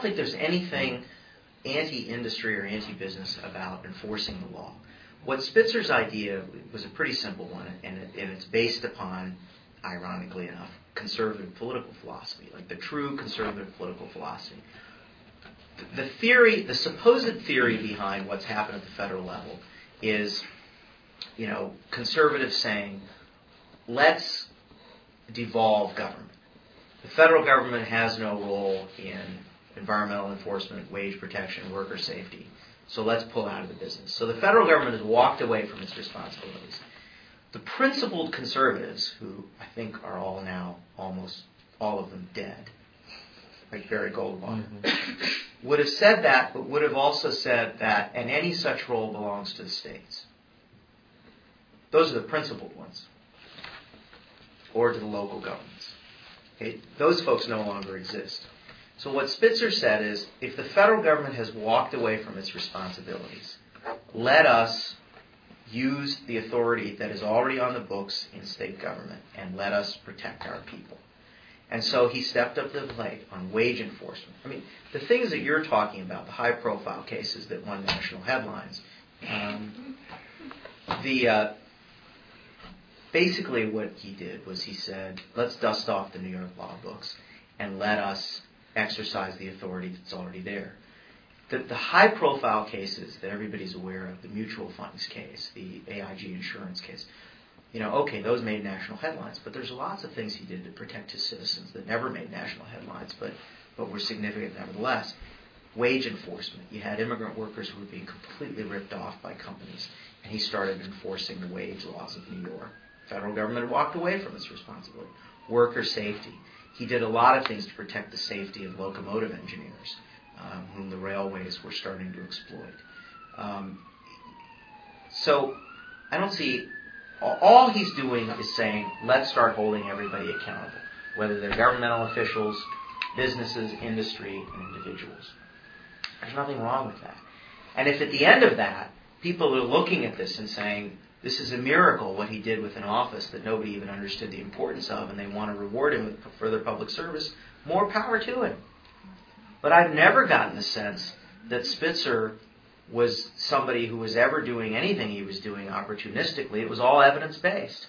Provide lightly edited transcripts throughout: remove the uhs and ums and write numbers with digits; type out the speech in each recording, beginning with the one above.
think there's anything anti-industry or anti-business about enforcing the law. What Spitzer's idea was a pretty simple one, and it's based upon, ironically enough, conservative political philosophy, like the true conservative political philosophy. The theory, the supposed theory behind what's happened at the federal level is, conservatives saying, let's devolve government. The federal government has no role in environmental enforcement, wage protection, worker safety, so let's pull out of the business. So the federal government has walked away from its responsibilities. The principled conservatives, who I think are all now, almost all of them dead, like Barry Goldwater, would have said that, but would have also said that, and any such role belongs to the states. Those are the principled ones. Or to the local governments. Okay? Those folks no longer exist. So what Spitzer said is, if the federal government has walked away from its responsibilities, let us use the authority that is already on the books in state government and let us protect our people. And so he stepped up to the plate on wage enforcement. I mean, the things that you're talking about, the high-profile cases that won national headlines, basically what he did was he said, let's dust off the New York law books and let us exercise the authority that's already there. The high-profile cases that everybody's aware of, the mutual funds case, the AIG insurance case, okay, those made national headlines, but there's lots of things he did to protect his citizens that never made national headlines, but were significant nevertheless. Wage enforcement. You had immigrant workers who were being completely ripped off by companies, and he started enforcing the wage laws of New York. The federal government had walked away from its responsibility. Worker safety. He did a lot of things to protect the safety of locomotive engineers, whom the railways were starting to exploit. So I don't see... All he's doing is saying, let's start holding everybody accountable, whether they're governmental officials, businesses, industry, and individuals. There's nothing wrong with that. And if at the end of that, people are looking at this and saying, this is a miracle, what he did with an office that nobody even understood the importance of, and they want to reward him with further public service, more power to him. But I've never gotten the sense that Spitzer was somebody who was ever doing anything he was doing opportunistically. It was all evidence-based.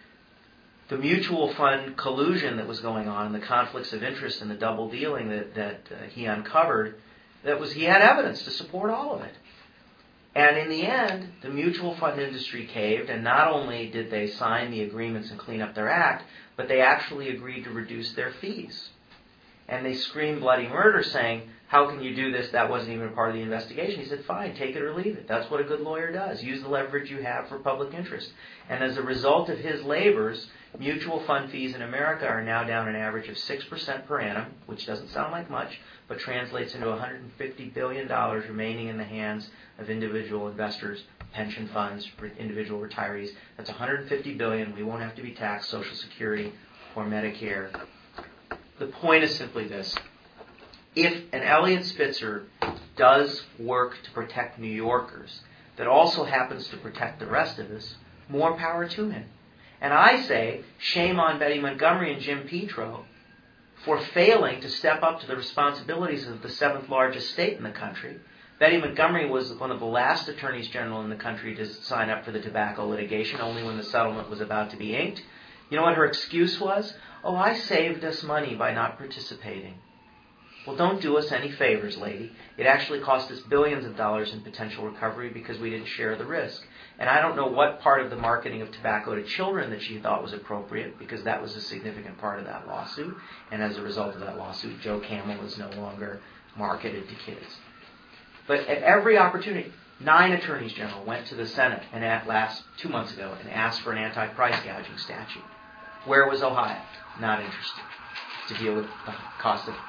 The mutual fund collusion that was going on, the conflicts of interest and the double dealing that he uncovered, he had evidence to support all of it. And in the end, the mutual fund industry caved, and not only did they sign the agreements and clean up their act, but they actually agreed to reduce their fees. And they screamed bloody murder saying, how can you do this? That wasn't even part of the investigation. He said, fine, take it or leave it. That's what a good lawyer does. Use the leverage you have for public interest. And as a result of his labors, mutual fund fees in America are now down an average of 6% per annum, which doesn't sound like much, but translates into $150 billion remaining in the hands of individual investors, pension funds, individual retirees. That's $150 billion. We won't have to be taxed, Social Security or Medicare. The point is simply this. If an Eliot Spitzer does work to protect New Yorkers that also happens to protect the rest of us, more power to him. And I say, shame on Betty Montgomery and Jim Petro for failing to step up to the responsibilities of the seventh largest state in the country. Betty Montgomery was one of the last attorneys general in the country to sign up for the tobacco litigation, only when the settlement was about to be inked. You know what her excuse was? Oh, I saved us money by not participating. Well, don't do us any favors, lady. It actually cost us billions of dollars in potential recovery because we didn't share the risk. And I don't know what part of the marketing of tobacco to children that she thought was appropriate, because that was a significant part of that lawsuit. And as a result of that lawsuit, Joe Camel is no longer marketed to kids. But at every opportunity, 9 attorneys general went to the Senate and 2 months ago and asked for an anti-price gouging statute. Where was Ohio? Not interested to deal with the cost of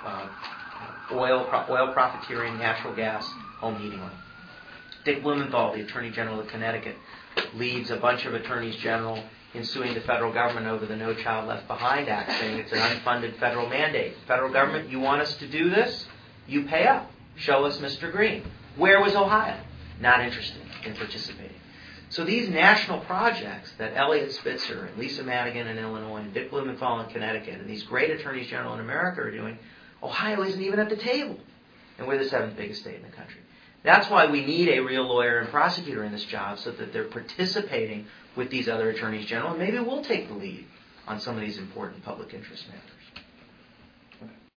oil profiteering, natural gas, home heating oil. Dick Blumenthal, the Attorney General of Connecticut, leads a bunch of attorneys general in suing the federal government over the No Child Left Behind Act, saying it's an unfunded federal mandate. Federal government, you want us to do this? You pay up. Show us Mr. Green. Where was Ohio? Not interested in participating. So these national projects that Eliot Spitzer and Lisa Madigan in Illinois and Dick Blumenthal in Connecticut and these great attorneys general in America are doing, Ohio isn't even at the table. And we're the 7th biggest state in the country. That's why we need a real lawyer and prosecutor in this job, so that they're participating with these other attorneys general, and maybe we'll take the lead on some of these important public interest matters.